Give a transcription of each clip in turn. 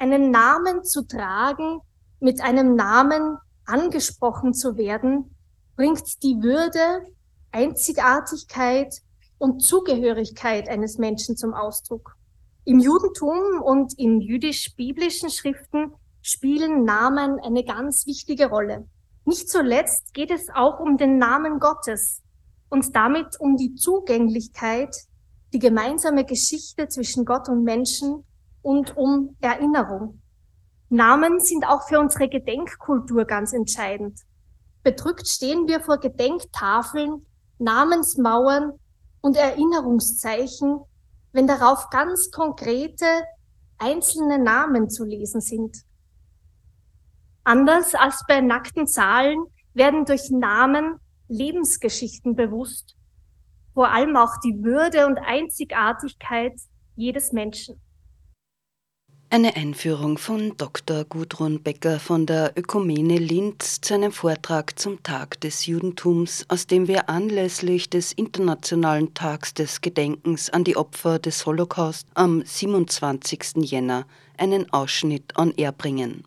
einen Namen zu tragen, mit einem Namen angesprochen zu werden, bringt die Würde, Einzigartigkeit und Zugehörigkeit eines Menschen zum Ausdruck. Im Judentum und in jüdisch-biblischen Schriften spielen Namen eine ganz wichtige Rolle. Nicht zuletzt geht es auch um den Namen Gottes und damit um die Zugänglichkeit, die gemeinsame Geschichte zwischen Gott und Menschen und um Erinnerung. Namen sind auch für unsere Gedenkkultur ganz entscheidend. Bedrückt stehen wir vor Gedenktafeln, Namensmauern und Erinnerungszeichen, wenn darauf ganz konkrete einzelne Namen zu lesen sind. Anders als bei nackten Zahlen werden durch Namen Lebensgeschichten bewusst, vor allem auch die Würde und Einzigartigkeit jedes Menschen. Eine Einführung von Dr. Gudrun Becker von der Ökumene Linz zu einem Vortrag zum Tag des Judentums, aus dem wir anlässlich des Internationalen Tags des Gedenkens an die Opfer des Holocaust am 27. Jänner einen Ausschnitt on air bringen.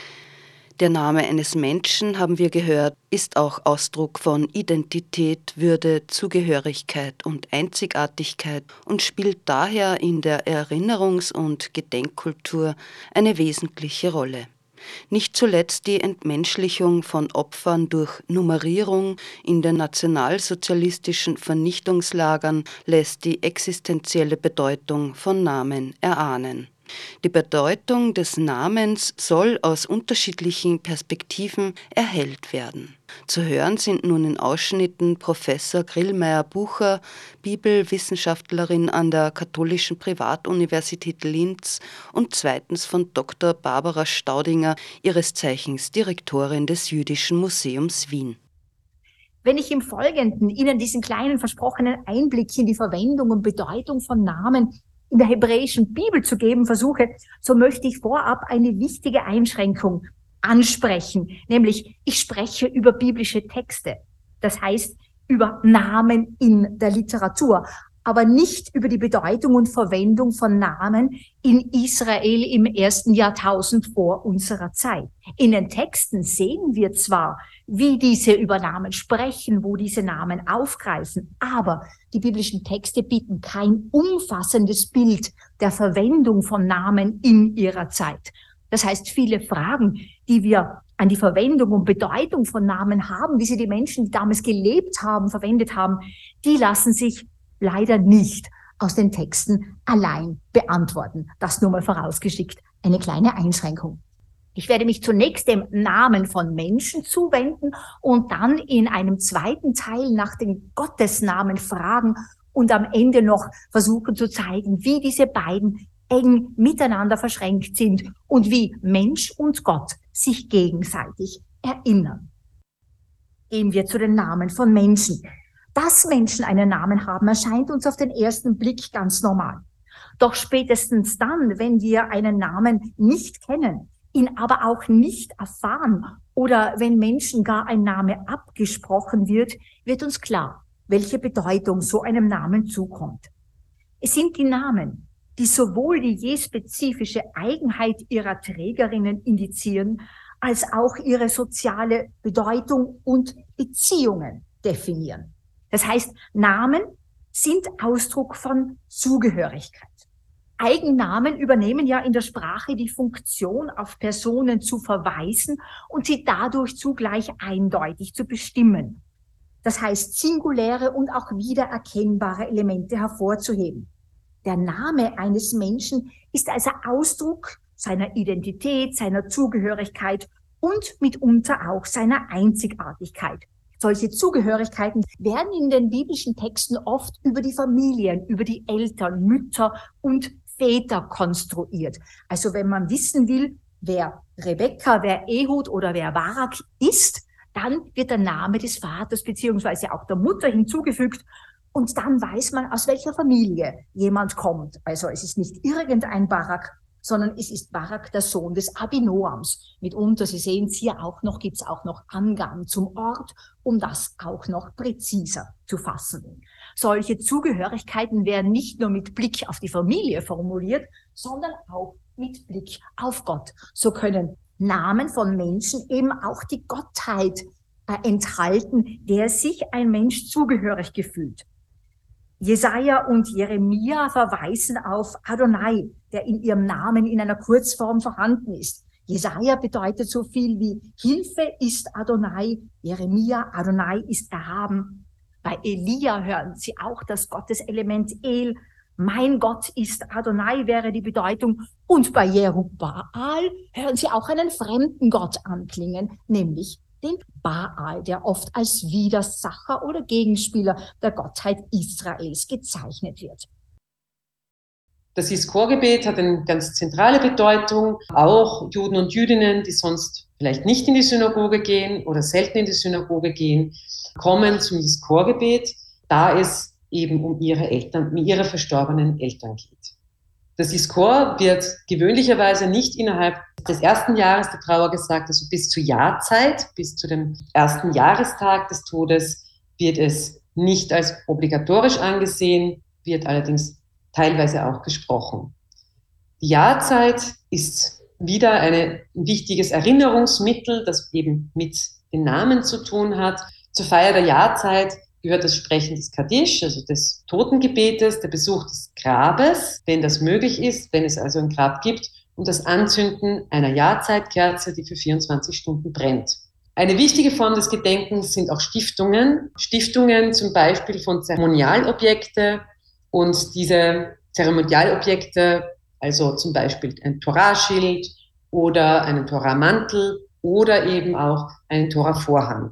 Der Name eines Menschen, haben wir gehört, ist auch Ausdruck von Identität, Würde, Zugehörigkeit und Einzigartigkeit und spielt daher in der Erinnerungs- und Gedenkkultur eine wesentliche Rolle. Nicht zuletzt die Entmenschlichung von Opfern durch Nummerierung in den nationalsozialistischen Vernichtungslagern lässt die existenzielle Bedeutung von Namen erahnen. Die Bedeutung des Namens soll aus unterschiedlichen Perspektiven erhellt werden. Zu hören sind nun in Ausschnitten Professor Grillmeier-Bucher, Bibelwissenschaftlerin an der Katholischen Privatuniversität Linz und zweitens von Dr. Barbara Staudinger, ihres Zeichens Direktorin des Jüdischen Museums Wien. Wenn ich im Folgenden Ihnen diesen kleinen versprochenen Einblick in die Verwendung und Bedeutung von Namen in der hebräischen Bibel zu geben versuche, so möchte ich vorab eine wichtige Einschränkung ansprechen, nämlich ich spreche über biblische Texte, das heißt über Namen in der Literatur, aber nicht über die Bedeutung und Verwendung von Namen in Israel im 1. Jahrtausend vor unserer Zeit. In den Texten sehen wir zwar, wie diese über Namen sprechen, wo diese Namen aufgreifen, aber die biblischen Texte bieten kein umfassendes Bild der Verwendung von Namen in ihrer Zeit. Das heißt, viele Fragen, die wir an die Verwendung und Bedeutung von Namen haben, wie sie die Menschen, die damals gelebt haben, verwendet haben, die lassen sich leider nicht aus den Texten allein beantworten. Das nur mal vorausgeschickt, eine kleine Einschränkung. Ich werde mich zunächst dem Namen von Menschen zuwenden und dann in einem zweiten Teil nach den Gottesnamen fragen und am Ende noch versuchen zu zeigen, wie diese beiden eng miteinander verschränkt sind und wie Mensch und Gott sich gegenseitig erinnern. Gehen wir zu den Namen von Menschen. Dass Menschen einen Namen haben, erscheint uns auf den ersten Blick ganz normal. Doch spätestens dann, wenn wir einen Namen nicht kennen, ihn aber auch nicht erfahren oder wenn Menschen gar ein Name abgesprochen wird, wird uns klar, welche Bedeutung so einem Namen zukommt. Es sind die Namen, die sowohl die je spezifische Eigenheit ihrer Trägerinnen indizieren, als auch ihre soziale Bedeutung und Beziehungen definieren. Das heißt, Namen sind Ausdruck von Zugehörigkeit. Eigennamen übernehmen ja in der Sprache die Funktion, auf Personen zu verweisen und sie dadurch zugleich eindeutig zu bestimmen. Das heißt, singuläre und auch wiedererkennbare Elemente hervorzuheben. Der Name eines Menschen ist also Ausdruck seiner Identität, seiner Zugehörigkeit und mitunter auch seiner Einzigartigkeit. Solche Zugehörigkeiten werden in den biblischen Texten oft über die Familien, über die Eltern, Mütter und Väter konstruiert. Also wenn man wissen will, wer Rebekka, wer Ehud oder wer Barak ist, dann wird der Name des Vaters beziehungsweise auch der Mutter hinzugefügt und dann weiß man, aus welcher Familie jemand kommt. Also es ist nicht irgendein Barak, sondern es ist Barak, der Sohn des Abinoams. Mitunter, Sie sehen es hier auch noch, gibt es auch noch Angaben zum Ort, um das auch noch präziser zu fassen. Solche Zugehörigkeiten werden nicht nur mit Blick auf die Familie formuliert, sondern auch mit Blick auf Gott. So können Namen von Menschen eben auch die Gottheit enthalten, der sich ein Mensch zugehörig gefühlt. Jesaja und Jeremia verweisen auf Adonai, der in ihrem Namen in einer Kurzform vorhanden ist. Jesaja bedeutet so viel wie Hilfe ist Adonai, Jeremia, Adonai ist erhaben. Bei Elia hören Sie auch das Gotteselement El. Mein Gott ist Adonai wäre die Bedeutung. Und bei Jerubbaal hören Sie auch einen fremden Gott anklingen, nämlich den Baal, der oft als Widersacher oder Gegenspieler der Gottheit Israels gezeichnet wird. Das Yizkor-Gebet hat eine ganz zentrale Bedeutung. Auch Juden und Jüdinnen, die sonst vielleicht nicht in die Synagoge gehen oder selten in die Synagoge gehen, kommen zum Yizkor-Gebet, da es eben um ihre verstorbenen Eltern geht. Das Yizkor wird gewöhnlicherweise nicht innerhalb des ersten Jahres der Trauer gesagt, also bis zur Jahrzeit, bis zu dem ersten Jahrestag des Todes wird es nicht als obligatorisch angesehen, wird allerdings teilweise auch gesprochen. Die Jahrzeit ist wieder ein wichtiges Erinnerungsmittel, das eben mit den Namen zu tun hat. Zur Feier der Jahrzeit gehört das Sprechen des Kaddisch, also des Totengebetes, der Besuch des Grabes, wenn das möglich ist, wenn es also ein Grab gibt, und das Anzünden einer Jahrzeitkerze, die für 24 Stunden brennt. Eine wichtige Form des Gedenkens sind auch Stiftungen. Stiftungen zum Beispiel von Zeremonialobjekte, und diese Zeremonialobjekte, also zum Beispiel ein Toraschild oder einen Toramantel oder eben auch einen Toravorhang.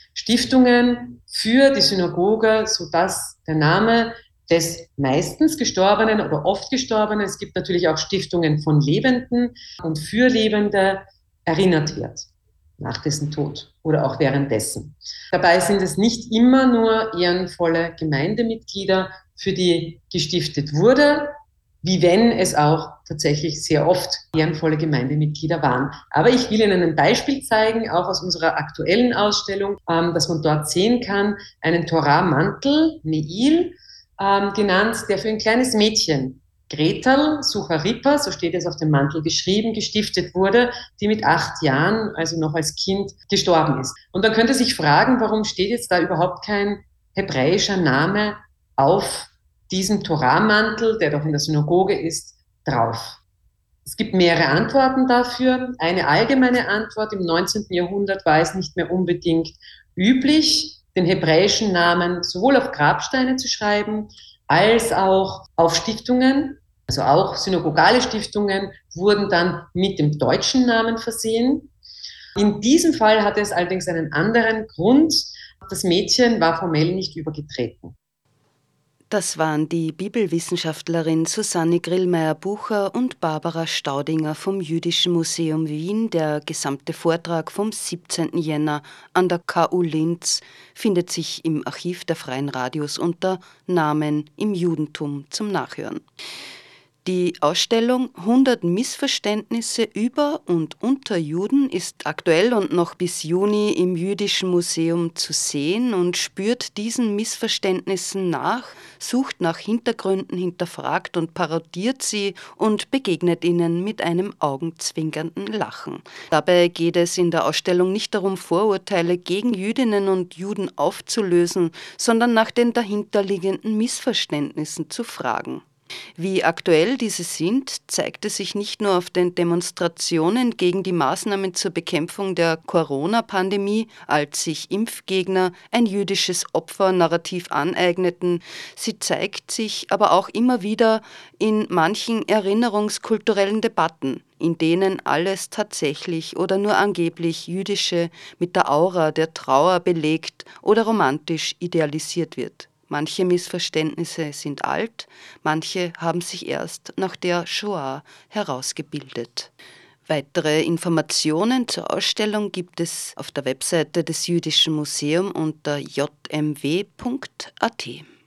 Stiftungen für die Synagoge, sodass der Name des meistens Gestorbenen oder oft Gestorbenen, es gibt natürlich auch Stiftungen von Lebenden und für Lebende, erinnert wird nach dessen Tod oder auch währenddessen. Dabei sind es nicht immer nur ehrenvolle Gemeindemitglieder, für die gestiftet wurde, wie wenn es auch tatsächlich sehr oft ehrenvolle Gemeindemitglieder waren. Aber ich will Ihnen ein Beispiel zeigen, auch aus unserer aktuellen Ausstellung, dass man dort sehen kann, einen Torah-Mantel, Neil, genannt, der für ein kleines Mädchen, Gretel Sucharippa, so steht es auf dem Mantel geschrieben, gestiftet wurde, die mit 8 Jahren, also noch als Kind, gestorben ist. Und man könnte sich fragen, warum steht jetzt da überhaupt kein hebräischer Name auf diesem Torah-Mantel, der doch in der Synagoge ist, drauf. Es gibt mehrere Antworten dafür. Eine allgemeine Antwort: Im 19. Jahrhundert war es nicht mehr unbedingt üblich, den hebräischen Namen sowohl auf Grabsteine zu schreiben, als auch auf Stiftungen. Also auch synagogale Stiftungen wurden dann mit dem deutschen Namen versehen. In diesem Fall hatte es allerdings einen anderen Grund. Das Mädchen war formell nicht übergetreten. Das waren die Bibelwissenschaftlerin Susanne Grillmeier-Bucher und Barbara Staudinger vom Jüdischen Museum Wien. Der gesamte Vortrag vom 17. Jänner an der KU Linz findet sich im Archiv der Freien Radios unter Namen im Judentum zum Nachhören. Die Ausstellung 100 Missverständnisse über und unter Juden ist aktuell und noch bis Juni im Jüdischen Museum zu sehen und spürt diesen Missverständnissen nach, sucht nach Hintergründen, hinterfragt und parodiert sie und begegnet ihnen mit einem augenzwinkernden Lachen. Dabei geht es in der Ausstellung nicht darum, Vorurteile gegen Jüdinnen und Juden aufzulösen, sondern nach den dahinterliegenden Missverständnissen zu fragen. Wie aktuell diese sind, zeigte sich nicht nur auf den Demonstrationen gegen die Maßnahmen zur Bekämpfung der Corona-Pandemie, als sich Impfgegner ein jüdisches Opfernarrativ aneigneten, sie zeigt sich aber auch immer wieder in manchen erinnerungskulturellen Debatten, in denen alles tatsächlich oder nur angeblich Jüdische mit der Aura der Trauer belegt oder romantisch idealisiert wird. Manche Missverständnisse sind alt, manche haben sich erst nach der Shoah herausgebildet. Weitere Informationen zur Ausstellung gibt es auf der Webseite des Jüdischen Museums unter jmw.at.